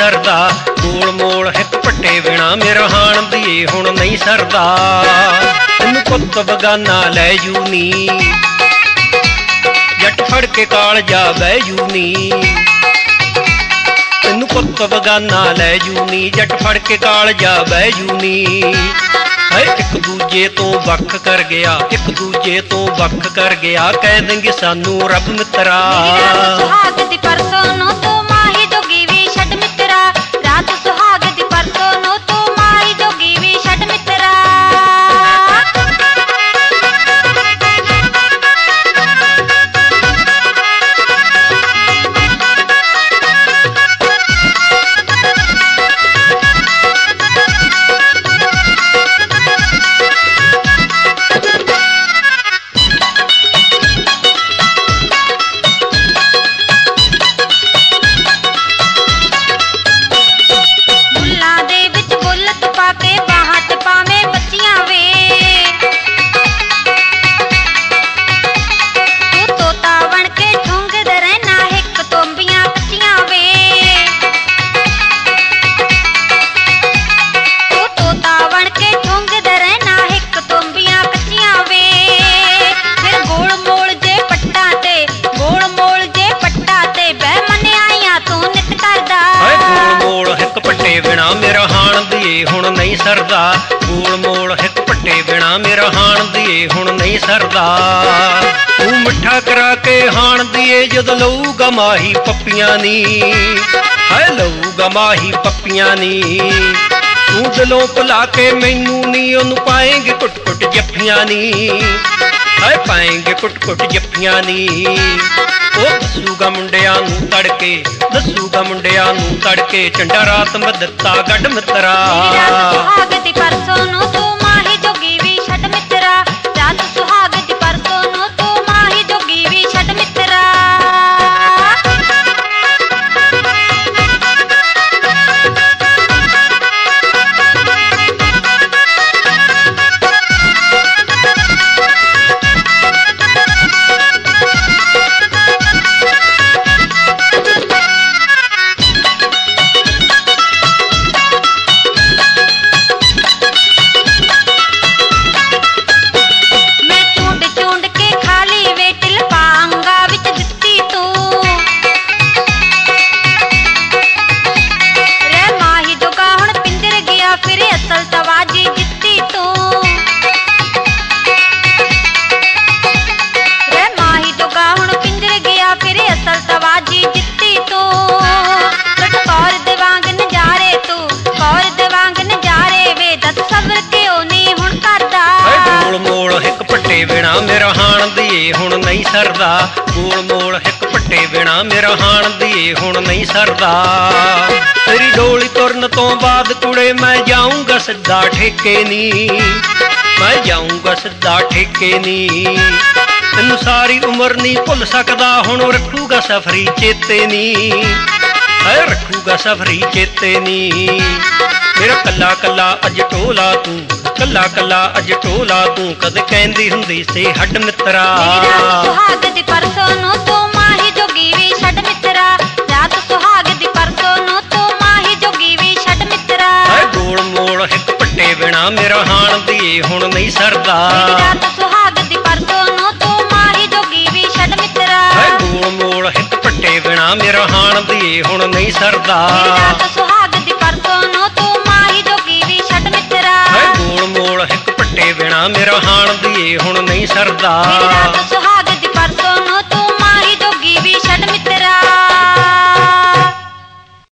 सरदा। गोल मोल हिक पट्टे बिना मेरा हाण दिए हुण नहीं सरदा। तैनूं पुत्त बगाना लै जू नी, जट फड़ के कालजा बह जू नी। तैनूं पुत्त बगाना लै जू नी, जट फड़ के कालजा बह जू नी। एक दूजे तो वख कर गया, एक दूजे तो वख कर गया, कह देंगे सानू रब मित्रा। सुहाग दी परसों नो तू माही जोगी वी छड़ मित्रा, रात सुहाग दी परसों नो तू माही जोगी वी छड़ मित्रा। मेरा हाण दिए हुण नहीं सरदा। गोल मोल हिक पट्टे बिना मेरा हाण दिए हुण नहीं सरदा। तू मिठा करा के हाण दिए जद लऊगा माही पप्पियां नी, है लऊगा माही पप्पियां नी। तू दिलों भुला के मैनू नी, ओनू पाएंगे कुट कुट जफ्फियां नी, है पाएंगे कुट कुट जफ्फियां नी। दसूगा मुंडिया नू तड़के, दसूगा मुंडिया नू तड़के, चंडा रात मैं दिता गढ़ मित्रा। सुहाग दी परसों नो तू माही जोगी वी छड़ मित्रा, रात सुहाग दी परसों नो तू माही जोगी वी छड़ मित्रा। बिना मेरा हाण दिए हुण नहीं सरदा। गोल मोल हिक पट्टे बिना मेरा हाण दिए हुण नहीं सरदा। तेरी डोली तुरन तो बाद कुड़े मैं जाऊंगा सिद्धा ठेके नी, मैं जाऊंगा सिद्धा ठेके नी। तैनू सारी उम्र नहीं भुल सकदा, हुण रखूगा सफरी चेते नी, है रखूगा सफरी चेते नी। मेरा कला कला अज टोला तू, कला कला अज टोला तू, कद कहंदी हुंदी से हड मित्रा। सुहाग दी परसों नो तू माही जोगी वी छड़ मित्रा, रात सुहाग दी परसों नो तू माही जोगी वी छड़ मित्रा। गोल मोल हिक पट्टे बिना मेरा हाण दिए हुण नहीं सरदा। रात सुहाग दी परसों नो तू माही जोगी वी छड़ मित्रा। गोल मोल हिक पट्टे बिना मेरा हाण दिए हुण नहीं सरदा। रात सुहाग दी परसों नो तू माही जोगी वी छड़ मित्रा। गोल मोल हिक पट्टे बिना मेरा हाण दिए हुण नहीं सरदा।